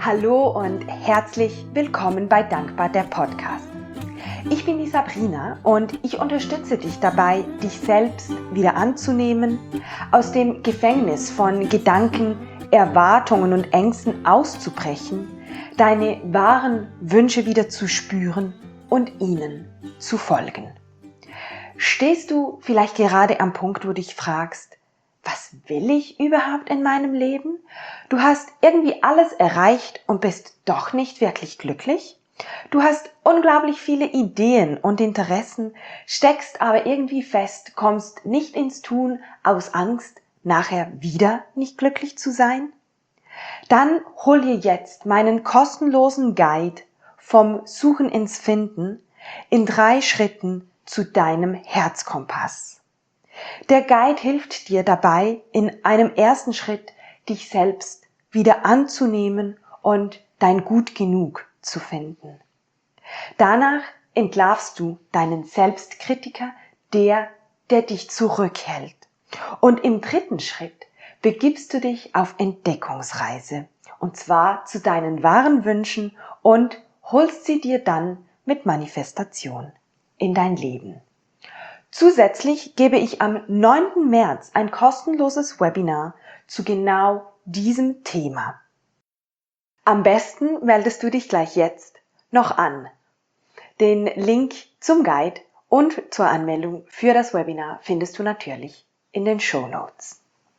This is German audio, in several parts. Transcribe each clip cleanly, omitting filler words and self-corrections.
Hallo und herzlich willkommen bei Dankbar, der Podcast. Ich bin die Sabrina und ich unterstütze dich dabei, dich selbst wieder anzunehmen, aus dem Gefängnis von Gedanken, Erwartungen und Ängsten auszubrechen, deine wahren Wünsche wieder zu spüren und ihnen zu folgen. Stehst du vielleicht gerade am Punkt, wo du dich fragst, was will ich überhaupt in meinem Leben? Du hast irgendwie alles erreicht und bist doch nicht wirklich glücklich? Du hast unglaublich viele Ideen und Interessen, steckst aber irgendwie fest, kommst nicht ins Tun aus Angst, nachher wieder nicht glücklich zu sein? Dann hol dir jetzt meinen kostenlosen Guide vom Suchen ins Finden in 3 Schritten zu deinem Herzkompass. Der Guide hilft dir dabei, in einem ersten Schritt dich selbst wieder anzunehmen und dein Gut genug zu finden. Danach entlarvst du deinen Selbstkritiker, der dich zurückhält. Und im 3. Schritt begibst du dich auf Entdeckungsreise, und zwar zu deinen wahren Wünschen und holst sie dir dann mit Manifestation in dein Leben. Zusätzlich gebe ich am 9. März ein kostenloses Webinar zu genau diesem Thema. Am besten meldest du dich gleich jetzt noch an. Den Link zum Guide und zur Anmeldung für das Webinar findest du natürlich in den Shownotes.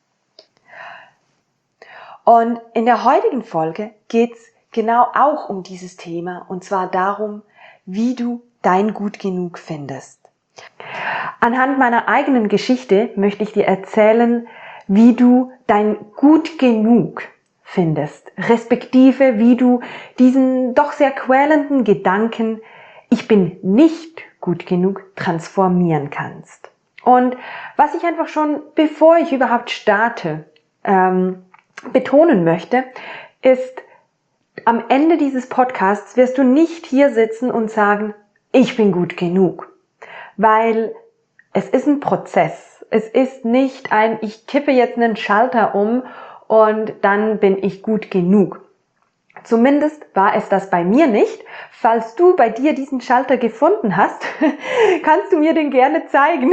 Und in der heutigen Folge geht es genau auch um dieses Thema, und zwar darum, wie du dein Gut genug findest. Anhand meiner eigenen Geschichte möchte ich dir erzählen, wie du dein Gut genug findest, respektive wie du diesen doch sehr quälenden Gedanken, ich bin nicht gut genug, transformieren kannst. Und was ich einfach schon, bevor ich überhaupt starte, betonen möchte, ist, am Ende dieses Podcasts wirst du nicht hier sitzen und sagen, ich bin gut genug, weil es ist ein Prozess. Es ist nicht ich kippe jetzt einen Schalter um und dann bin ich gut genug. Zumindest war es das bei mir nicht. Falls du bei dir diesen Schalter gefunden hast, kannst du mir den gerne zeigen.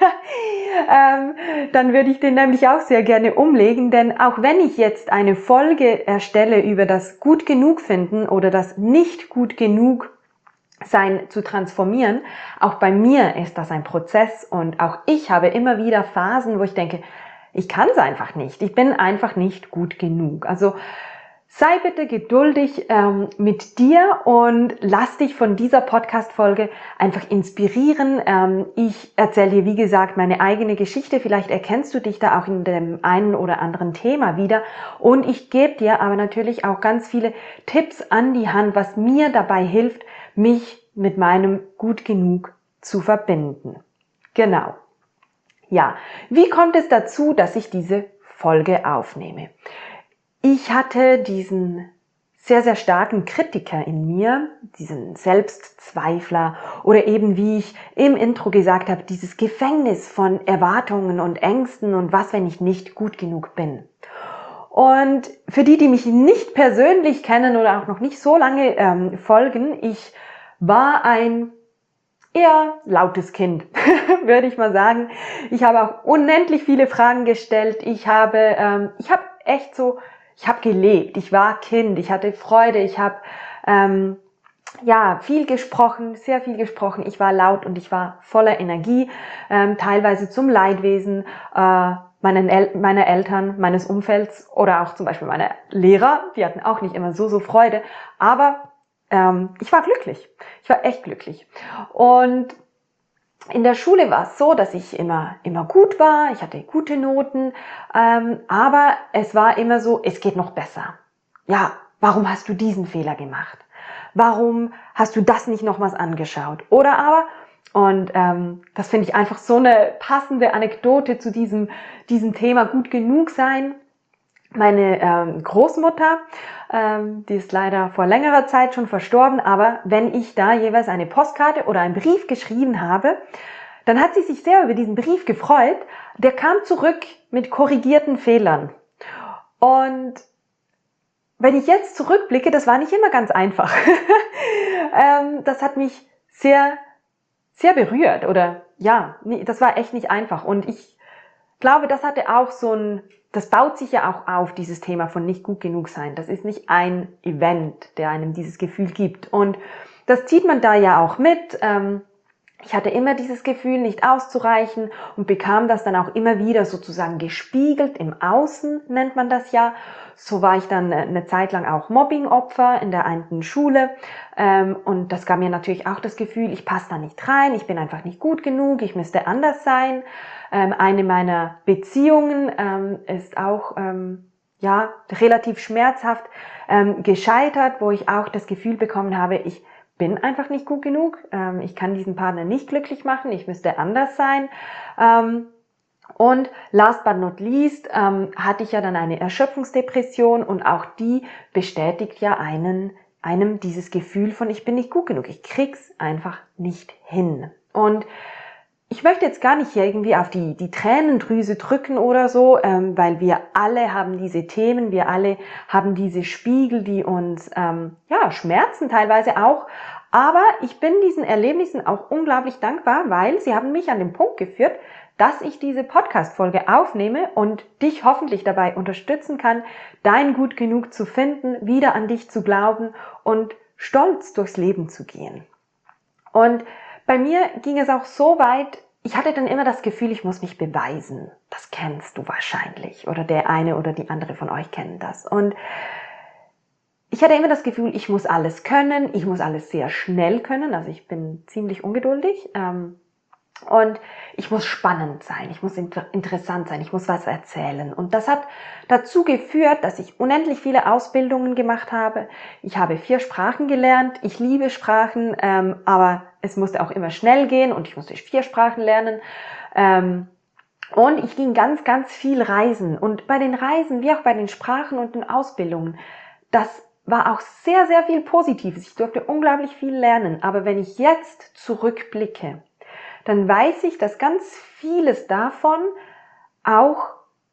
Dann würde ich den nämlich auch sehr gerne umlegen, denn auch wenn ich jetzt eine Folge erstelle über das Gut genug finden oder das nicht gut genug sein zu transformieren, auch bei mir ist das ein Prozess und auch ich habe immer wieder Phasen, wo ich denke, ich kann es einfach nicht, ich bin einfach nicht gut genug. Also sei bitte geduldig mit dir und lass dich von dieser Podcast-Folge einfach inspirieren. Ich erzähle dir, wie gesagt, meine eigene Geschichte. Vielleicht erkennst du dich da auch in dem einen oder anderen Thema wieder. Und ich gebe dir aber natürlich auch ganz viele Tipps an die Hand, was mir dabei hilft, mich mit meinem Gut genug zu verbinden. Genau. Ja, wie kommt es dazu, dass ich diese Folge aufnehme? Ich hatte diesen sehr, sehr starken Kritiker in mir, diesen Selbstzweifler oder eben, wie ich im Intro gesagt habe, dieses Gefängnis von Erwartungen und Ängsten und was, wenn ich nicht gut genug bin. Und für die mich nicht persönlich kennen oder auch noch nicht so lange folgen, ich war ein eher lautes Kind, würde ich mal sagen. Ich habe auch unendlich viele Fragen gestellt. Ich habe gelebt. Ich war Kind. Ich hatte Freude. Ich habe viel gesprochen, sehr viel gesprochen. Ich war laut und ich war voller Energie, teilweise zum Leidwesen meiner Eltern, meines Umfelds oder auch zum Beispiel meiner Lehrer. Die hatten auch nicht immer so Freude, aber ich war glücklich. Ich war echt glücklich. Und in der Schule war es so, dass ich immer gut war. Ich hatte gute Noten, aber es war immer so, es geht noch besser. Ja, warum hast du diesen Fehler gemacht? Warum hast du das nicht nochmals angeschaut? Oder aber, und das finde ich einfach so eine passende Anekdote zu diesem Thema gut genug sein. Meine Großmutter, die ist leider vor längerer Zeit schon verstorben, aber wenn ich da jeweils eine Postkarte oder einen Brief geschrieben habe, dann hat sie sich sehr über diesen Brief gefreut. Der kam zurück mit korrigierten Fehlern. Und wenn ich jetzt zurückblicke, das war nicht immer ganz einfach. Das hat mich sehr, sehr berührt oder ja, das war echt nicht einfach. Und ich glaube, das hatte auch das baut sich ja auch auf, dieses Thema von nicht gut genug sein. Das ist nicht ein Event, der einem dieses Gefühl gibt. Und das zieht man da ja auch mit. Ich hatte immer dieses Gefühl, nicht auszureichen und bekam das dann auch immer wieder sozusagen gespiegelt im Außen, nennt man das ja. So war ich dann eine Zeit lang auch Mobbing-Opfer in der einen Schule. Und das gab mir natürlich auch das Gefühl, ich passe da nicht rein, ich bin einfach nicht gut genug, ich müsste anders sein. Eine meiner Beziehungen ist auch relativ schmerzhaft gescheitert, wo ich auch das Gefühl bekommen habe, ich bin einfach nicht gut genug, ich kann diesen Partner nicht glücklich machen, ich müsste anders sein. Und last but not least hatte ich ja dann eine Erschöpfungsdepression und auch die bestätigt ja einem dieses Gefühl von ich bin nicht gut genug, ich krieg's einfach nicht hin. Und ich möchte jetzt gar nicht hier irgendwie auf die Tränendrüse drücken oder so, weil wir alle haben diese Themen, wir alle haben diese Spiegel, die uns schmerzen teilweise auch. Aber ich bin diesen Erlebnissen auch unglaublich dankbar, weil sie haben mich an den Punkt geführt, dass ich diese Podcast-Folge aufnehme und dich hoffentlich dabei unterstützen kann, dein Gut genug zu finden, wieder an dich zu glauben und stolz durchs Leben zu gehen. Und bei mir ging es auch so weit, ich hatte dann immer das Gefühl, ich muss mich beweisen. Das kennst du wahrscheinlich. Oder der eine oder die andere von euch kennen das. Und ich hatte immer das Gefühl, ich muss alles können. Ich muss alles sehr schnell können. Also ich bin ziemlich ungeduldig. Und ich muss spannend sein, ich muss interessant sein, ich muss was erzählen. Und das hat dazu geführt, dass ich unendlich viele Ausbildungen gemacht habe. Ich habe 4 Sprachen gelernt, ich liebe Sprachen, aber es musste auch immer schnell gehen und ich musste 4 Sprachen lernen. Und ich ging ganz, ganz viel reisen. Und bei den Reisen, wie auch bei den Sprachen und den Ausbildungen, das war auch sehr, sehr viel Positives. Ich durfte unglaublich viel lernen. Aber wenn ich jetzt zurückblicke, dann weiß ich, dass ganz vieles davon auch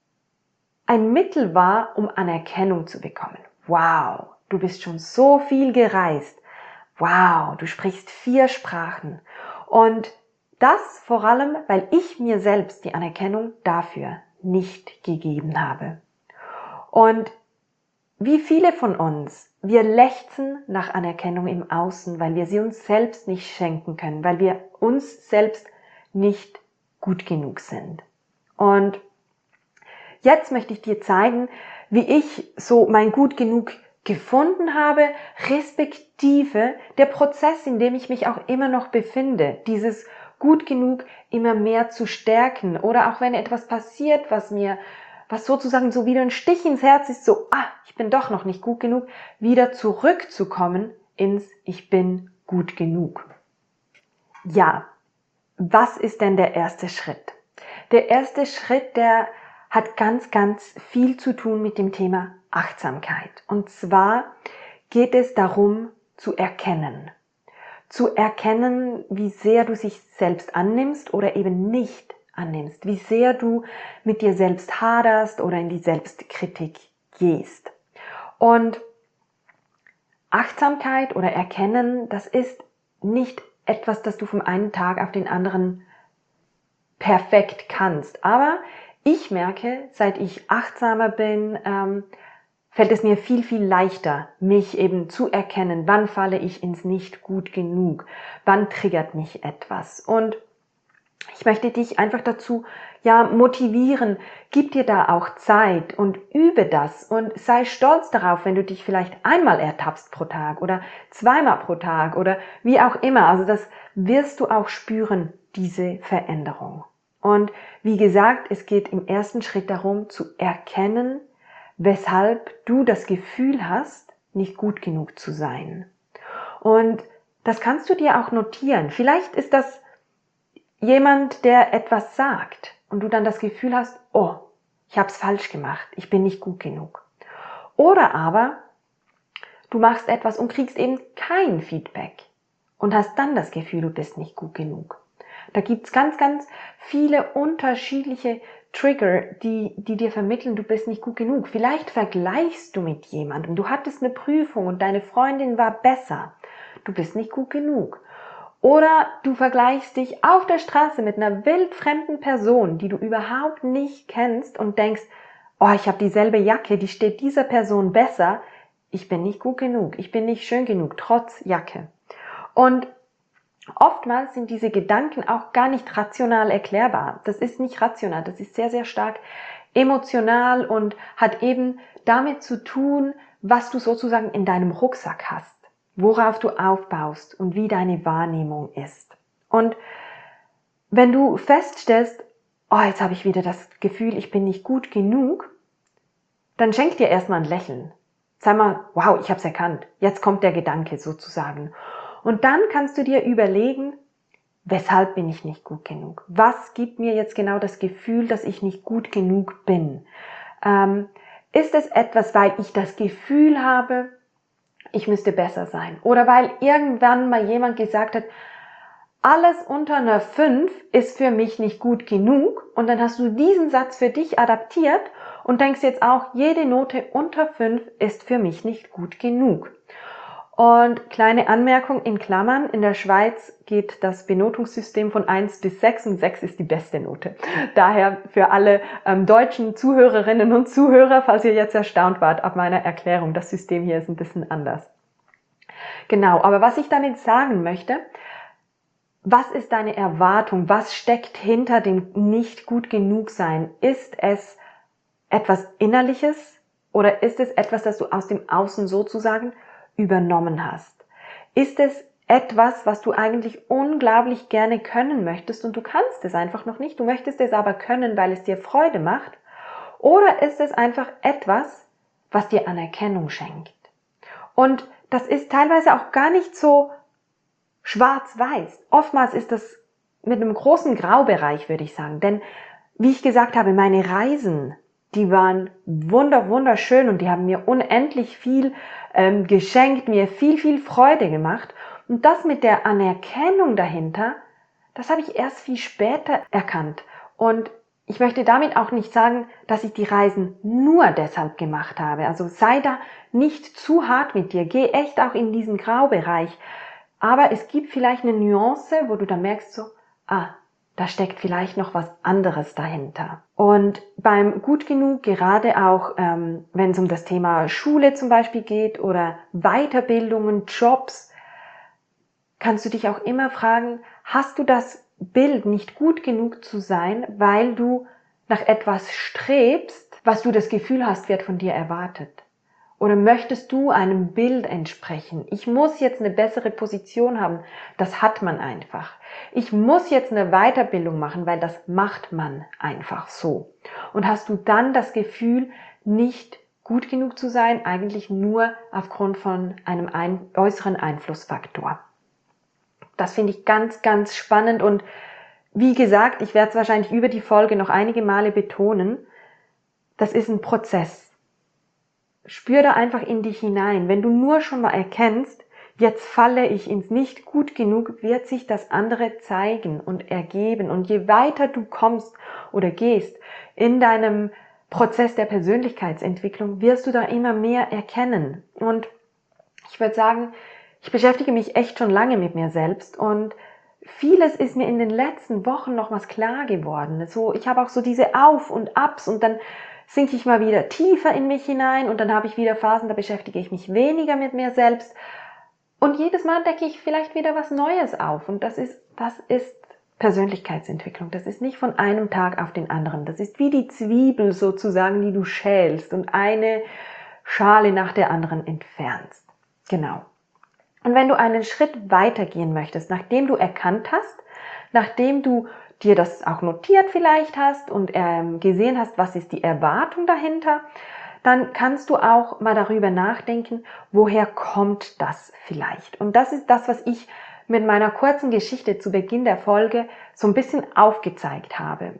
ein Mittel war, um Anerkennung zu bekommen. Wow, du bist schon so viel gereist. Wow, du sprichst 4 Sprachen. Und das vor allem, weil ich mir selbst die Anerkennung dafür nicht gegeben habe. Und wie viele von uns, wir lechzen nach Anerkennung im Außen, weil wir sie uns selbst nicht schenken können, weil wir uns selbst nicht gut genug sind. Und jetzt möchte ich dir zeigen, wie ich so mein Gut genug gefunden habe, respektive der Prozess, in dem ich mich auch immer noch befinde, dieses gut genug immer mehr zu stärken oder auch wenn etwas passiert, was sozusagen so wieder ein Stich ins Herz ist, so, ich bin doch noch nicht gut genug, wieder zurückzukommen ins Ich bin gut genug. Ja, was ist denn der erste Schritt? Der erste Schritt, der hat ganz, ganz viel zu tun mit dem Thema Achtsamkeit. Und zwar geht es darum, zu erkennen. Zu erkennen, wie sehr du dich selbst annimmst oder eben nicht annimmst. Wie sehr du mit dir selbst haderst oder in die Selbstkritik gehst. Und Achtsamkeit oder Erkennen, das ist nicht etwas, das du vom einen Tag auf den anderen perfekt kannst. Aber ich merke, seit ich achtsamer bin, fällt es mir viel, viel leichter, mich eben zu erkennen, wann falle ich ins Nicht gut genug, wann triggert mich etwas. Und ich möchte dich einfach dazu motivieren, gib dir da auch Zeit und übe das und sei stolz darauf, wenn du dich vielleicht einmal ertappst pro Tag oder 2-mal pro Tag oder wie auch immer. Also das wirst du auch spüren, diese Veränderung. Und wie gesagt, es geht im ersten Schritt darum, zu erkennen, weshalb du das Gefühl hast, nicht gut genug zu sein. Und das kannst du dir auch notieren. Vielleicht ist das jemand, der etwas sagt und du dann das Gefühl hast, ich habe es falsch gemacht, ich bin nicht gut genug. Oder aber du machst etwas und kriegst eben kein Feedback und hast dann das Gefühl, du bist nicht gut genug. Da gibt's ganz, ganz viele unterschiedliche Trigger, die dir vermitteln, du bist nicht gut genug. Vielleicht vergleichst du mit jemandem. Du hattest eine Prüfung und deine Freundin war besser. Du bist nicht gut genug. Oder du vergleichst dich auf der Straße mit einer wildfremden Person, die du überhaupt nicht kennst und denkst, oh, ich habe dieselbe Jacke, die steht dieser Person besser. Ich bin nicht gut genug, ich bin nicht schön genug, trotz Jacke. Und oftmals sind diese Gedanken auch gar nicht rational erklärbar. Das ist nicht rational, das ist sehr, sehr stark emotional und hat eben damit zu tun, was du sozusagen in deinem Rucksack hast, worauf du aufbaust und wie deine Wahrnehmung ist. Und wenn du feststellst, oh, jetzt habe ich wieder das Gefühl, ich bin nicht gut genug, dann schenk dir erstmal ein Lächeln. Sag mal, wow, ich habe es erkannt. Jetzt kommt der Gedanke sozusagen. Und dann kannst du dir überlegen, weshalb bin ich nicht gut genug? Was gibt mir jetzt genau das Gefühl, dass ich nicht gut genug bin? Ist es etwas, weil ich das Gefühl habe, ich müsste besser sein? Oder weil irgendwann mal jemand gesagt hat, alles unter einer 5 ist für mich nicht gut genug und dann hast du diesen Satz für dich adaptiert und denkst jetzt auch, jede Note unter 5 ist für mich nicht gut genug. Und kleine Anmerkung in Klammern, in der Schweiz geht das Benotungssystem von 1 bis 6 und 6 ist die beste Note. Daher für alle deutschen Zuhörerinnen und Zuhörer, falls ihr jetzt erstaunt wart ab meiner Erklärung, das System hier ist ein bisschen anders. Genau, aber was ich damit sagen möchte, was ist deine Erwartung? Was steckt hinter dem nicht gut genug sein? Ist es etwas Innerliches oder ist es etwas, das du aus dem Außen sozusagen übernommen hast? Ist es etwas, was du eigentlich unglaublich gerne können möchtest und du kannst es einfach noch nicht? Du möchtest es aber können, weil es dir Freude macht? Oder ist es einfach etwas, was dir Anerkennung schenkt? Und das ist teilweise auch gar nicht so schwarz-weiß. Oftmals ist das mit einem großen Graubereich, würde ich sagen. Denn, wie ich gesagt habe, meine Reisen, die waren wunderschön und die haben mir unendlich viel geschenkt, mir viel Freude gemacht. Und das mit der Anerkennung dahinter, das habe ich erst viel später erkannt. Und ich möchte damit auch nicht sagen, dass ich die Reisen nur deshalb gemacht habe. Also sei da nicht zu hart mit dir. Geh echt auch in diesen Graubereich. Aber es gibt vielleicht eine Nuance, wo du dann merkst so, da steckt vielleicht noch was anderes dahinter. Und beim Gut genug, gerade auch wenn es um das Thema Schule zum Beispiel geht oder Weiterbildungen, Jobs, kannst du dich auch immer fragen, hast du das Bild, nicht gut genug zu sein, weil du nach etwas strebst, was du das Gefühl hast, wird von dir erwartet? Oder möchtest du einem Bild entsprechen? Ich muss jetzt eine bessere Position haben. Das hat man einfach. Ich muss jetzt eine Weiterbildung machen, weil das macht man einfach so. Und hast du dann das Gefühl, nicht gut genug zu sein, eigentlich nur aufgrund von einem äußeren Einflussfaktor. Das finde ich ganz spannend und wie gesagt, ich werde es wahrscheinlich über die Folge noch einige Male betonen. Das ist ein Prozess. Spür da einfach in dich hinein. Wenn du nur schon mal erkennst, jetzt falle ich ins nicht gut genug, wird sich das andere zeigen und ergeben. Und je weiter du kommst oder gehst in deinem Prozess der Persönlichkeitsentwicklung, wirst du da immer mehr erkennen. Und ich würde sagen, ich beschäftige mich echt schon lange mit mir selbst und vieles ist mir in den letzten Wochen nochmals klar geworden. So, ich habe auch so diese Auf und Abs und dann sinke ich mal wieder tiefer in mich hinein und dann habe ich wieder Phasen, da beschäftige ich mich weniger mit mir selbst und jedes Mal decke ich vielleicht wieder was Neues auf und das ist Persönlichkeitsentwicklung. Das ist nicht von einem Tag auf den anderen. Das ist wie die Zwiebel sozusagen, die du schälst und eine Schale nach der anderen entfernst. Genau. Und wenn du einen Schritt weitergehen möchtest, nachdem du erkannt hast, nachdem du dir das auch notiert vielleicht hast und gesehen hast, was ist die Erwartung dahinter, dann kannst du auch mal darüber nachdenken, woher kommt das vielleicht? Und das ist das, was ich mit meiner kurzen Geschichte zu Beginn der Folge so ein bisschen aufgezeigt habe.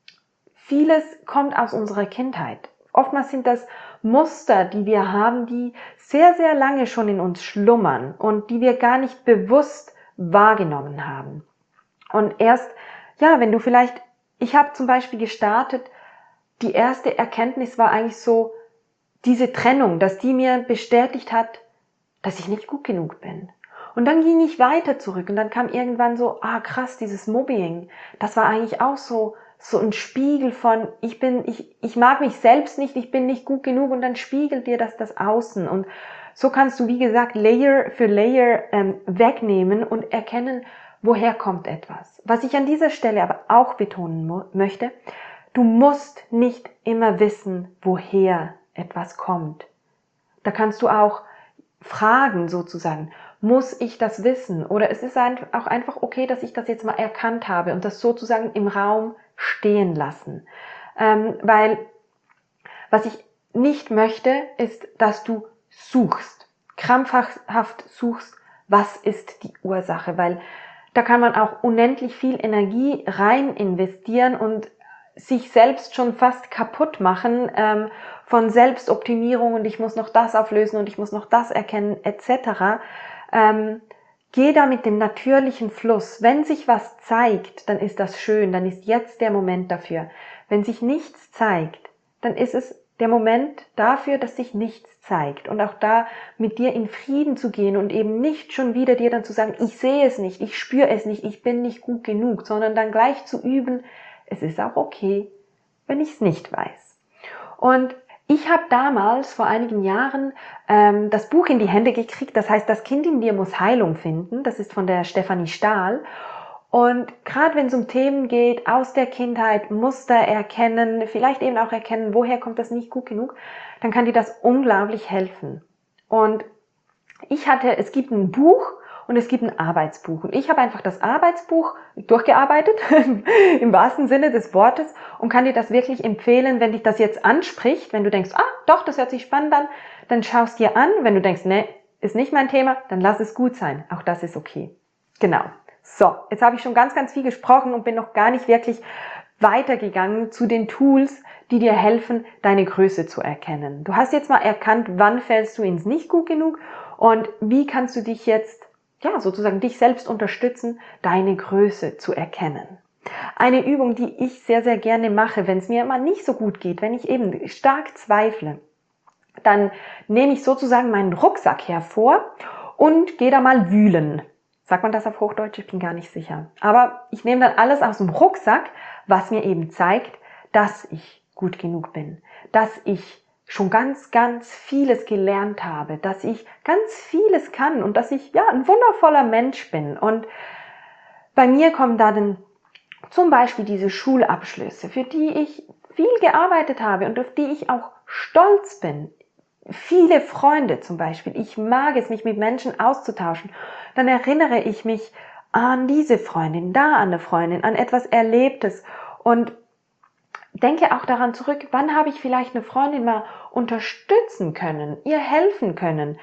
Vieles kommt aus unserer Kindheit. Oftmals sind das Muster, die wir haben, die sehr lange schon in uns schlummern und die wir gar nicht bewusst wahrgenommen haben. Und erst, wenn du vielleicht, ich habe zum Beispiel gestartet die erste Erkenntnis war eigentlich so diese Trennung, dass die mir bestätigt hat, dass ich nicht gut genug bin. Und dann ging ich weiter zurück und dann kam irgendwann so, krass, dieses Mobbing, das war eigentlich auch so ein Spiegel von, ich mag mich selbst nicht, ich bin nicht gut genug, und dann spiegelt dir das Außen. Und so kannst du, wie gesagt, Layer für Layer wegnehmen und erkennen, woher kommt etwas. Was ich an dieser Stelle aber auch betonen möchte, du musst nicht immer wissen, woher etwas kommt. Da kannst du auch fragen sozusagen, muss ich das wissen? Oder es ist auch einfach okay, dass ich das jetzt mal erkannt habe und das sozusagen im Raum stehen lassen. Weil was ich nicht möchte, ist, dass du suchst, krampfhaft suchst, was ist die Ursache, weil da kann man auch unendlich viel Energie rein investieren und sich selbst schon fast kaputt machen von Selbstoptimierung und ich muss noch das auflösen und ich muss noch das erkennen etc. Geh da mit dem natürlichen Fluss. Wenn sich was zeigt, dann ist das schön, dann ist jetzt der Moment dafür. Wenn sich nichts zeigt, dann ist es der Moment dafür, dass sich nichts zeigt. Und auch da mit dir in Frieden zu gehen und eben nicht schon wieder dir dann zu sagen, ich sehe es nicht, ich spüre es nicht, ich bin nicht gut genug, sondern dann gleich zu üben, es ist auch okay, wenn ich es nicht weiß. Und ich habe damals, vor einigen Jahren, das Buch in die Hände gekriegt, das heißt, das Kind in dir muss Heilung finden. Das ist von der Stefanie Stahl. Und gerade wenn es um Themen geht, aus der Kindheit, Muster erkennen, vielleicht eben auch erkennen, woher kommt das nicht gut genug, dann kann dir das unglaublich helfen. Und es gibt ein Buch und es gibt ein Arbeitsbuch. Und ich habe einfach das Arbeitsbuch durchgearbeitet, im wahrsten Sinne des Wortes, und kann dir das wirklich empfehlen, wenn dich das jetzt anspricht, wenn du denkst, doch, das hört sich spannend an, dann schaust dir an. Wenn du denkst, nee, ist nicht mein Thema, dann lass es gut sein. Auch das ist okay. Genau. So, jetzt habe ich schon ganz, ganz viel gesprochen und bin noch gar nicht wirklich weitergegangen zu den Tools, die dir helfen, deine Größe zu erkennen. Du hast jetzt mal erkannt, wann fällst du ins nicht gut genug und wie kannst du dich jetzt, sozusagen dich selbst unterstützen, deine Größe zu erkennen. Eine Übung, die ich sehr, sehr gerne mache, wenn es mir immer nicht so gut geht, wenn ich eben stark zweifle, dann nehme ich sozusagen meinen Rucksack hervor und gehe da mal wühlen. Sagt man das auf Hochdeutsch? Ich bin gar nicht sicher. Aber ich nehme dann alles aus dem Rucksack, was mir eben zeigt, dass ich gut genug bin, dass ich schon ganz, ganz vieles gelernt habe, dass ich ganz vieles kann und dass ich ein wundervoller Mensch bin. Und bei mir kommen da dann zum Beispiel diese Schulabschlüsse, für die ich viel gearbeitet habe und auf die ich auch stolz bin. Viele Freunde zum Beispiel. Ich mag es, mich mit Menschen auszutauschen. Dann erinnere ich mich an diese Freundin, da an eine Freundin, an etwas Erlebtes und denke auch daran zurück, wann habe ich vielleicht eine Freundin mal unterstützen können, ihr helfen können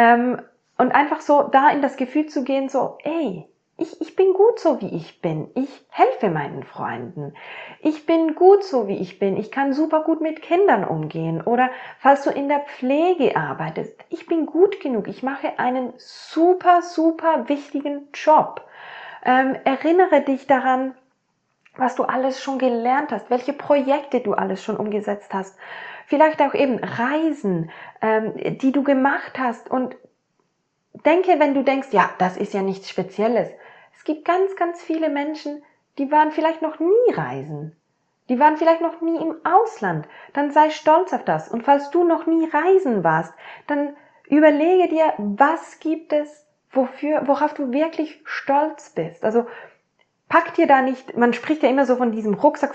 und einfach so da in das Gefühl zu gehen, so, ich bin gut so, wie ich bin. Ich helfe meinen Freunden. Ich bin gut so, wie ich bin. Ich kann super gut mit Kindern umgehen. Oder falls du in der Pflege arbeitest, ich bin gut genug. Ich mache einen super, super wichtigen Job. Erinnere dich daran, was du alles schon gelernt hast, welche Projekte du alles schon umgesetzt hast. Vielleicht auch eben Reisen, die du gemacht hast. Und denke, wenn du denkst, das ist ja nichts Spezielles. Es gibt ganz, ganz viele Menschen, die waren vielleicht noch nie reisen. Die waren vielleicht noch nie im Ausland. Dann sei stolz auf das. Und falls du noch nie reisen warst, dann überlege dir, was gibt es, worauf du wirklich stolz bist. Also pack dir da nicht, man spricht ja immer so von diesem Rucksack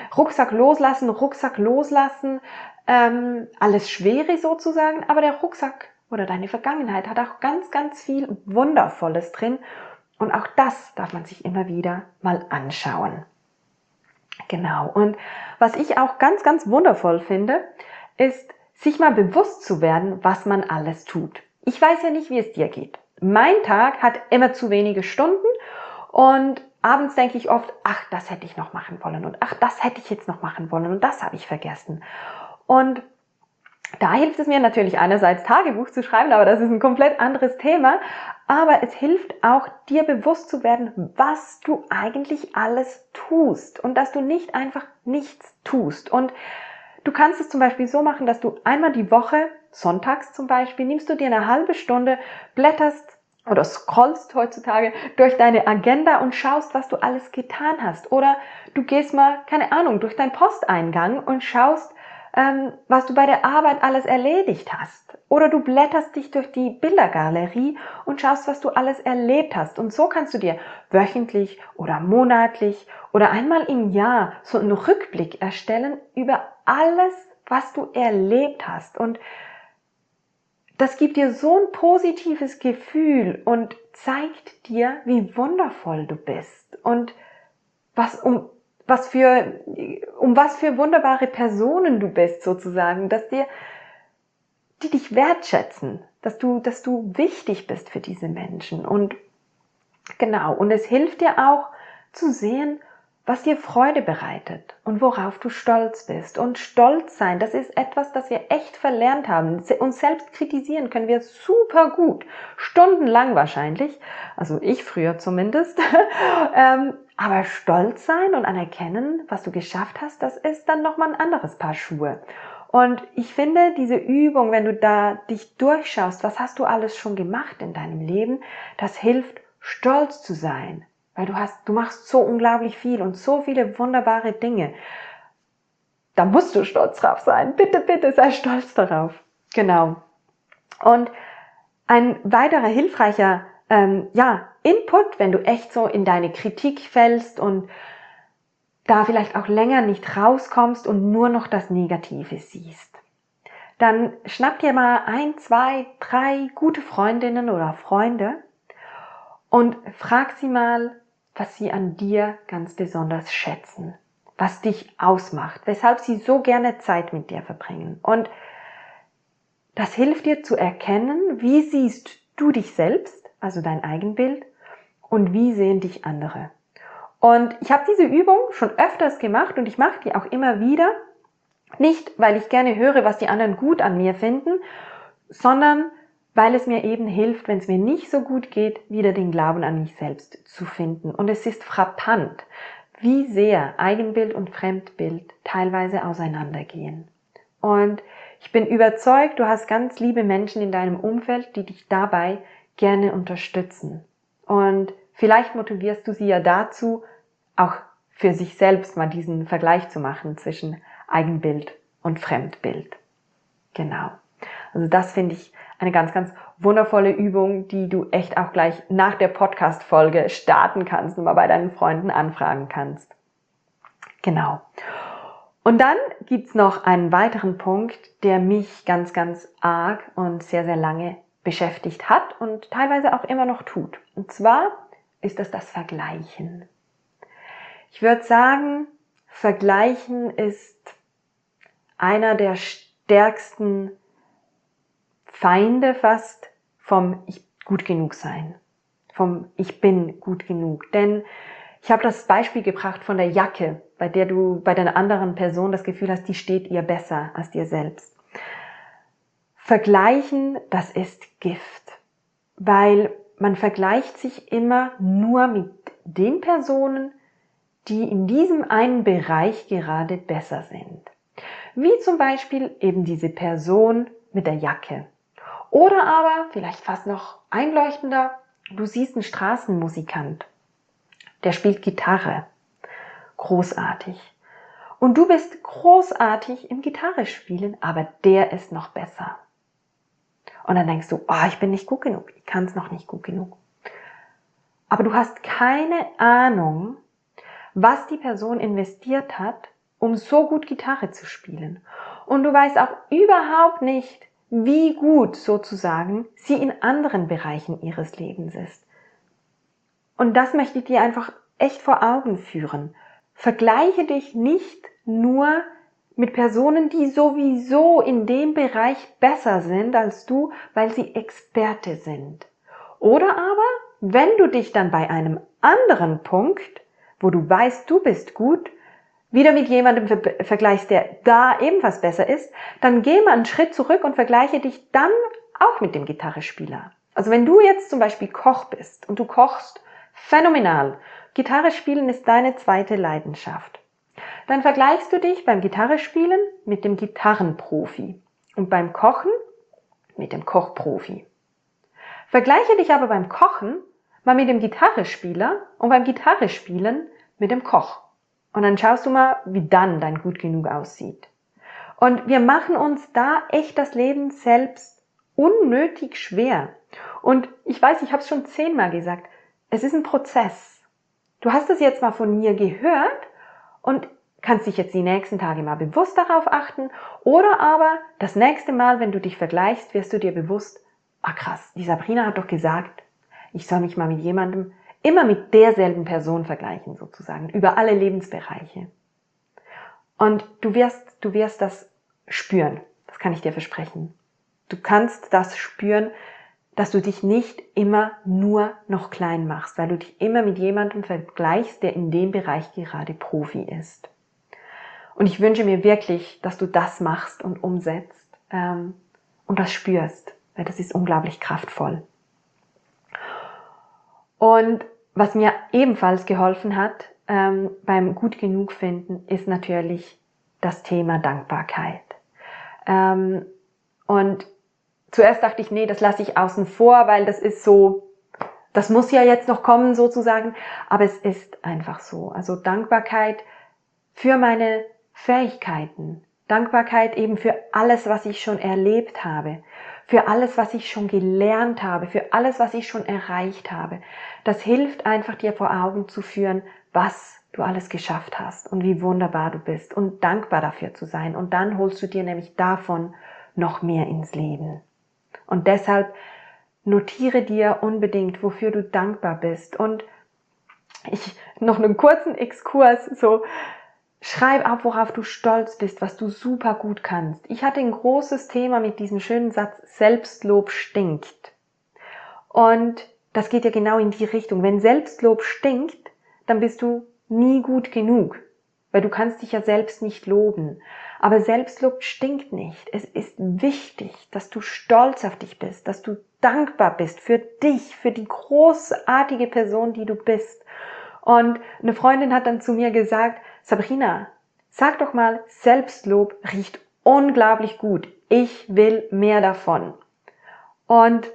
loslassen, alles Schwere sozusagen, aber der Rucksack oder deine Vergangenheit hat auch ganz, ganz viel Wundervolles drin und auch das darf man sich immer wieder mal anschauen. Genau, und was ich auch ganz, ganz wundervoll finde, ist, sich mal bewusst zu werden, was man alles tut. Ich weiß ja nicht, wie es dir geht. Mein Tag hat immer zu wenige Stunden und abends denke ich oft, das hätte ich noch machen wollen und das hätte ich jetzt noch machen wollen und das habe ich vergessen. Und da hilft es mir natürlich einerseits Tagebuch zu schreiben, aber das ist ein komplett anderes Thema. Aber es hilft auch, dir bewusst zu werden, was du eigentlich alles tust und dass du nicht einfach nichts tust. Und du kannst es zum Beispiel so machen, dass du einmal die Woche, sonntags zum Beispiel, nimmst du dir eine halbe Stunde, blätterst oder scrollst heutzutage durch deine Agenda und schaust, was du alles getan hast. Oder du gehst mal, keine Ahnung, durch deinen Posteingang und schaust, was du bei der Arbeit alles erledigt hast. Oder du blätterst dich durch die Bildergalerie und schaust, was du alles erlebt hast. Und so kannst du dir wöchentlich oder monatlich oder einmal im Jahr so einen Rückblick erstellen über alles, was du erlebt hast. Und das gibt dir so ein positives Gefühl und zeigt dir, wie wundervoll du bist und um was für wunderbare Personen du bist sozusagen, die dich wertschätzen, dass du wichtig bist für diese Menschen. Und genau, und es hilft dir auch zu sehen, was dir Freude bereitet und worauf du stolz bist. Und stolz sein, das ist etwas, das wir echt verlernt haben. Uns selbst kritisieren können wir super gut, stundenlang wahrscheinlich, also ich früher zumindest. Aber stolz sein und anerkennen, was du geschafft hast, das ist dann nochmal ein anderes Paar Schuhe. Und ich finde, diese Übung, wenn du da dich durchschaust, was hast du alles schon gemacht in deinem Leben, das hilft, stolz zu sein. Weil du machst so unglaublich viel und so viele wunderbare Dinge. Da musst du stolz drauf sein. Bitte, bitte sei stolz darauf. Genau. Und ein weiterer hilfreicher Input, wenn du echt so in deine Kritik fällst und da vielleicht auch länger nicht rauskommst und nur noch das Negative siehst, dann schnapp dir mal 1, 2, 3 gute Freundinnen oder Freunde und frag sie mal, was sie an dir ganz besonders schätzen, was dich ausmacht, weshalb sie so gerne Zeit mit dir verbringen. Und das hilft dir zu erkennen, wie siehst du dich selbst, also dein Eigenbild, und wie sehen dich andere. Und ich habe diese Übung schon öfters gemacht und ich mache die auch immer wieder, nicht weil ich gerne höre, was die anderen gut an mir finden, sondern weil es mir eben hilft, wenn es mir nicht so gut geht, wieder den Glauben an mich selbst zu finden. Und es ist frappant, wie sehr Eigenbild und Fremdbild teilweise auseinandergehen. Und ich bin überzeugt, du hast ganz liebe Menschen in deinem Umfeld, die dich dabei gerne unterstützen. Und vielleicht motivierst du sie ja dazu, auch für sich selbst mal diesen Vergleich zu machen zwischen Eigenbild und Fremdbild. Genau. Also das finde ich eine ganz, ganz wundervolle Übung, die du echt auch gleich nach der Podcast-Folge starten kannst und mal bei deinen Freunden anfragen kannst. Genau. Und dann gibt's noch einen weiteren Punkt, der mich ganz, ganz arg und sehr, sehr lange beschäftigt hat und teilweise auch immer noch tut. Und zwar ist das Vergleichen. Ich würde sagen, Vergleichen ist einer der stärksten Feinde fast vom Ich gut genug sein, vom Ich bin gut genug. Denn ich habe das Beispiel gebracht von der Jacke, bei der du bei deiner anderen Person das Gefühl hast, die steht ihr besser als dir selbst. Vergleichen, das ist Gift, weil man vergleicht sich immer nur mit den Personen, die in diesem einen Bereich gerade besser sind. Wie zum Beispiel eben diese Person mit der Jacke. Oder aber, vielleicht fast noch einleuchtender, du siehst einen Straßenmusikant, der spielt Gitarre. Großartig. Und du bist großartig im Gitarre spielen, aber der ist noch besser. Und dann denkst du, ich bin nicht gut genug, ich kann es noch nicht gut genug. Aber du hast keine Ahnung, was die Person investiert hat, um so gut Gitarre zu spielen. Und du weißt auch überhaupt nicht, wie gut sozusagen sie in anderen Bereichen ihres Lebens ist. Und das möchte ich dir einfach echt vor Augen führen. Vergleiche dich nicht nur mit Personen, die sowieso in dem Bereich besser sind als du, weil sie Experte sind. Oder aber, wenn du dich dann bei einem anderen Punkt, wo du weißt, du bist gut, wieder mit jemandem vergleichst, der da ebenfalls besser ist, dann geh mal einen Schritt zurück und vergleiche dich dann auch mit dem Gitarrespieler. Also wenn du jetzt zum Beispiel Koch bist und du kochst phänomenal, Gitarre spielen ist deine zweite Leidenschaft, dann vergleichst du dich beim Gitarrespielen mit dem Gitarrenprofi und beim Kochen mit dem Kochprofi. Vergleiche dich aber beim Kochen mal mit dem Gitarrespieler und beim Gitarrespielen mit dem Koch. Und dann schaust du mal, wie dann dein Gut genug aussieht. Und wir machen uns da echt das Leben selbst unnötig schwer. Und ich weiß, ich habe es schon 10-mal gesagt, es ist ein Prozess. Du hast es jetzt mal von mir gehört und kannst dich jetzt die nächsten Tage mal bewusst darauf achten oder aber das nächste Mal, wenn du dich vergleichst, wirst du dir bewusst, krass, die Sabrina hat doch gesagt, ich soll mich mal mit jemandem immer mit derselben Person vergleichen sozusagen, über alle Lebensbereiche. Und du wirst das spüren, das kann ich dir versprechen. Du kannst das spüren, dass du dich nicht immer nur noch klein machst, weil du dich immer mit jemandem vergleichst, der in dem Bereich gerade Profi ist. Und ich wünsche mir wirklich, dass du das machst und umsetzt und das spürst, weil das ist unglaublich kraftvoll. Und was mir ebenfalls geholfen hat beim Gut genug finden, ist natürlich das Thema Dankbarkeit. Und zuerst dachte ich, nee, das lasse ich außen vor, weil das ist so, das muss ja jetzt noch kommen sozusagen, aber es ist einfach so. Also Dankbarkeit für meine Fähigkeiten, Dankbarkeit eben für alles, was ich schon erlebt habe, für alles, was ich schon gelernt habe, für alles, was ich schon erreicht habe. Das hilft einfach, dir vor Augen zu führen, was du alles geschafft hast und wie wunderbar du bist und dankbar dafür zu sein. Und dann holst du dir nämlich davon noch mehr ins Leben. Und deshalb notiere dir unbedingt, wofür du dankbar bist. Und noch einen kurzen Exkurs, so schreib ab, worauf du stolz bist, was du super gut kannst. Ich hatte ein großes Thema mit diesem schönen Satz, Selbstlob stinkt. Und das geht ja genau in die Richtung. Wenn Selbstlob stinkt, dann bist du nie gut genug, weil du kannst dich ja selbst nicht loben. Aber Selbstlob stinkt nicht. Es ist wichtig, dass du stolz auf dich bist, dass du dankbar bist für dich, für die großartige Person, die du bist. Und eine Freundin hat dann zu mir gesagt, Sabrina, sag doch mal, Selbstlob riecht unglaublich gut. Ich will mehr davon. Und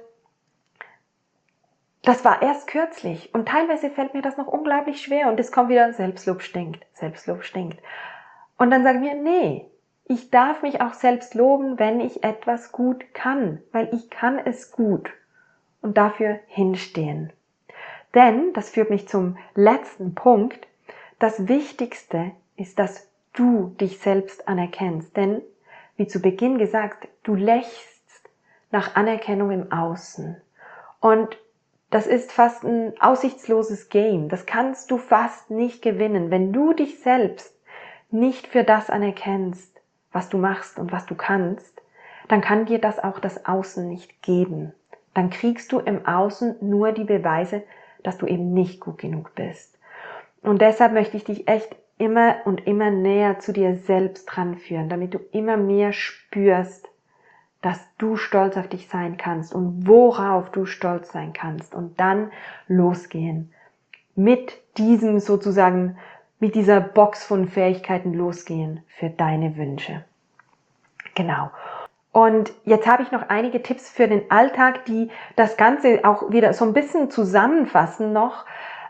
das war erst kürzlich und teilweise fällt mir das noch unglaublich schwer und es kommt wieder, Selbstlob stinkt, Selbstlob stinkt. Und dann sagen wir, nee, ich darf mich auch selbst loben, wenn ich etwas gut kann, weil ich kann es gut und dafür hinstehen. Denn, das führt mich zum letzten Punkt, das Wichtigste ist, dass du dich selbst anerkennst. Denn, wie zu Beginn gesagt, du lechzt nach Anerkennung im Außen. Und das ist fast ein aussichtsloses Game. Das kannst du fast nicht gewinnen. Wenn du dich selbst nicht für das anerkennst, was du machst und was du kannst, dann kann dir das auch das Außen nicht geben. Dann kriegst du im Außen nur die Beweise, dass du eben nicht gut genug bist. Und deshalb möchte ich dich echt immer und immer näher zu dir selbst ranführen, damit du immer mehr spürst, dass du stolz auf dich sein kannst und worauf du stolz sein kannst und dann losgehen. Mit diesem sozusagen, mit dieser Box von Fähigkeiten losgehen für deine Wünsche. Genau. Und jetzt habe ich noch einige Tipps für den Alltag, die das Ganze auch wieder so ein bisschen zusammenfassen noch.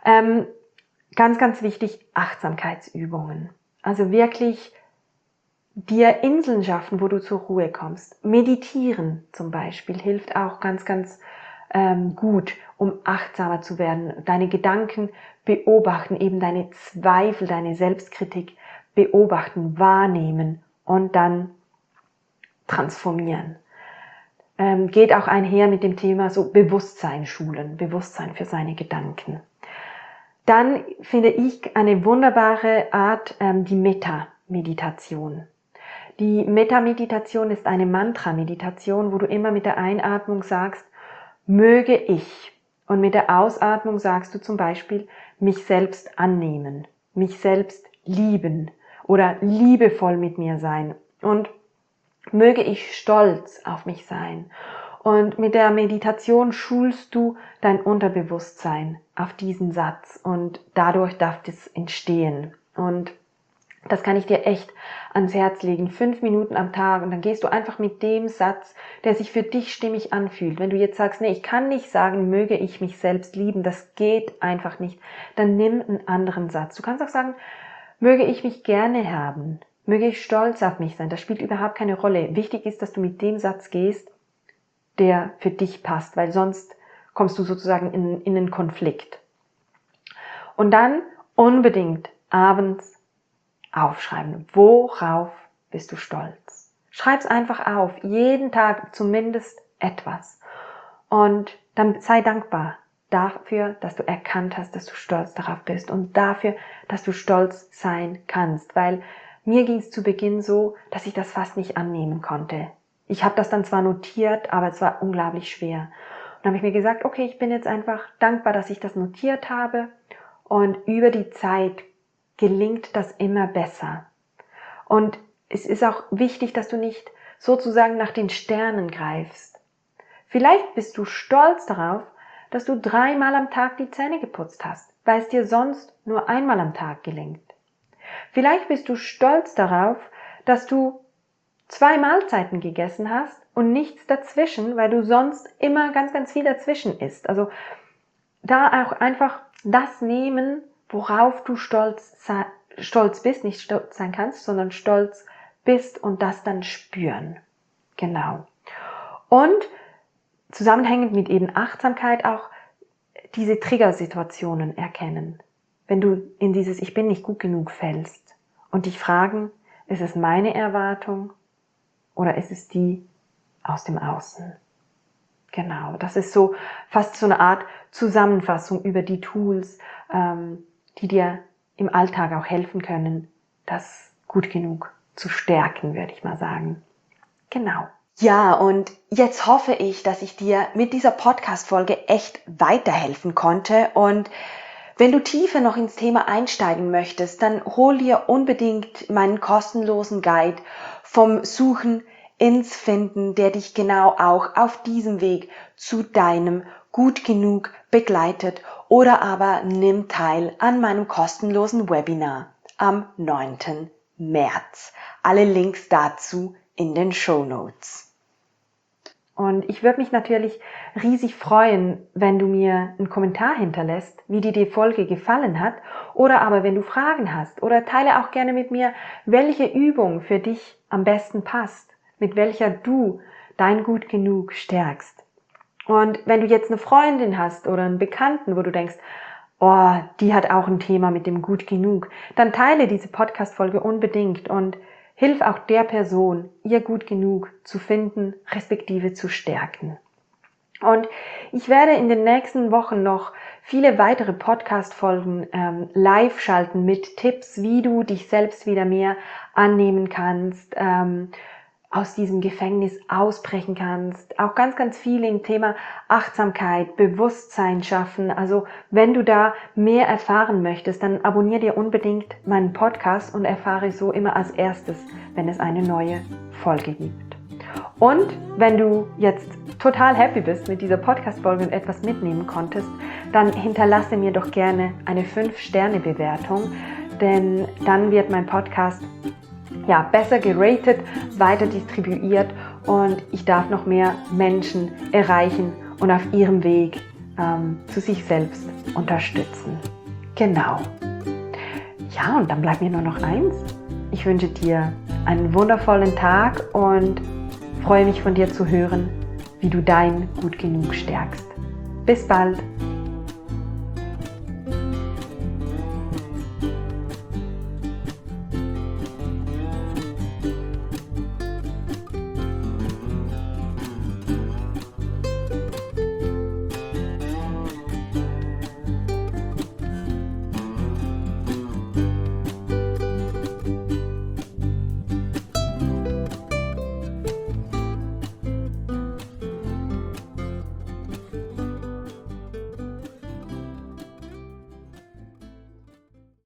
Ganz, ganz wichtig, Achtsamkeitsübungen. Also wirklich dir Inseln schaffen, wo du zur Ruhe kommst. Meditieren zum Beispiel hilft auch ganz, ganz gut, um achtsamer zu werden. Deine Gedanken beobachten, eben deine Zweifel, deine Selbstkritik beobachten, wahrnehmen und dann transformieren. Geht auch einher mit dem Thema so Bewusstsein schulen, Bewusstsein für seine Gedanken. Dann finde ich eine wunderbare Art die Metta-Meditation. Die Metta-Meditation ist eine Mantra-Meditation, wo du immer mit der Einatmung sagst, möge ich. Und mit der Ausatmung sagst du zum Beispiel, mich selbst annehmen, mich selbst lieben oder liebevoll mit mir sein. Und möge ich stolz auf mich sein. Und mit der Meditation schulst du dein Unterbewusstsein auf diesen Satz und dadurch darf das entstehen. Und das kann ich dir echt ans Herz legen. 5 Minuten am Tag und dann gehst du einfach mit dem Satz, der sich für dich stimmig anfühlt. Wenn du jetzt sagst, nee, ich kann nicht sagen, möge ich mich selbst lieben, das geht einfach nicht, dann nimm einen anderen Satz. Du kannst auch sagen, möge ich mich gerne haben, möge ich stolz auf mich sein. Das spielt überhaupt keine Rolle. Wichtig ist, dass du mit dem Satz gehst, der für dich passt, weil sonst kommst du sozusagen in einen Konflikt. Und dann unbedingt abends aufschreiben. Worauf bist du stolz? Schreib's einfach auf. Jeden Tag zumindest etwas. Und dann sei dankbar dafür, dass du erkannt hast, dass du stolz darauf bist und dafür, dass du stolz sein kannst. Weil mir ging es zu Beginn so, dass ich das fast nicht annehmen konnte. Ich habe das dann zwar notiert, aber es war unglaublich schwer. Und dann habe ich mir gesagt, okay, ich bin jetzt einfach dankbar, dass ich das notiert habe. Und über die Zeit gelingt das immer besser. Und es ist auch wichtig, dass du nicht sozusagen nach den Sternen greifst. Vielleicht bist du stolz darauf, dass du 3-mal am Tag die Zähne geputzt hast, weil es dir sonst nur einmal am Tag gelingt. Vielleicht bist du stolz darauf, dass du 2 Mahlzeiten gegessen hast und nichts dazwischen, weil du sonst immer ganz, ganz viel dazwischen isst. Also da auch einfach das nehmen, worauf du stolz bist, nicht stolz sein kannst, sondern stolz bist und das dann spüren. Genau. Und zusammenhängend mit eben Achtsamkeit auch diese Triggersituationen erkennen. Wenn du in dieses Ich bin nicht gut genug fällst und dich fragen, ist es meine Erwartung oder ist es die aus dem Außen? Genau, das ist so fast so eine Art Zusammenfassung über die Tools, die dir im Alltag auch helfen können, das gut genug zu stärken, würde ich mal sagen. Genau. Ja, und jetzt hoffe ich, dass ich dir mit dieser Podcast-Folge echt weiterhelfen konnte. Und wenn du tiefer noch ins Thema einsteigen möchtest, dann hol dir unbedingt meinen kostenlosen Guide vom Suchen ins Finden, der dich genau auch auf diesem Weg zu deinem gut genug begleitet, oder aber nimm teil an meinem kostenlosen Webinar am 9. März. Alle Links dazu in den Shownotes. Und ich würde mich natürlich riesig freuen, wenn du mir einen Kommentar hinterlässt, wie dir die Folge gefallen hat, oder aber wenn du Fragen hast, oder teile auch gerne mit mir, welche Übung für dich am besten passt, mit welcher du dein Gut genug stärkst. Und wenn du jetzt eine Freundin hast oder einen Bekannten, wo du denkst, oh, die hat auch ein Thema mit dem Gut genug, dann teile diese Podcast-Folge unbedingt und hilf auch der Person, ihr Gut genug zu finden, respektive zu stärken. Und ich werde in den nächsten Wochen noch viele weitere Podcast-Folgen live schalten mit Tipps, wie du dich selbst wieder mehr annehmen kannst, aus diesem Gefängnis ausbrechen kannst. Auch ganz, ganz viel im Thema Achtsamkeit, Bewusstsein schaffen. Also wenn du da mehr erfahren möchtest, dann abonniere dir unbedingt meinen Podcast und erfahre so immer als erstes, wenn es eine neue Folge gibt. Und wenn du jetzt total happy bist mit dieser Podcast-Folge und etwas mitnehmen konntest, dann hinterlasse mir doch gerne eine 5-Sterne-Bewertung, denn dann wird mein Podcast besser geratet, weiter distribuiert und ich darf noch mehr Menschen erreichen und auf ihrem Weg zu sich selbst unterstützen. Genau. Ja, und dann bleibt mir nur noch eins. Ich wünsche dir einen wundervollen Tag und freue mich von dir zu hören, wie du dein Gut genug stärkst. Bis bald!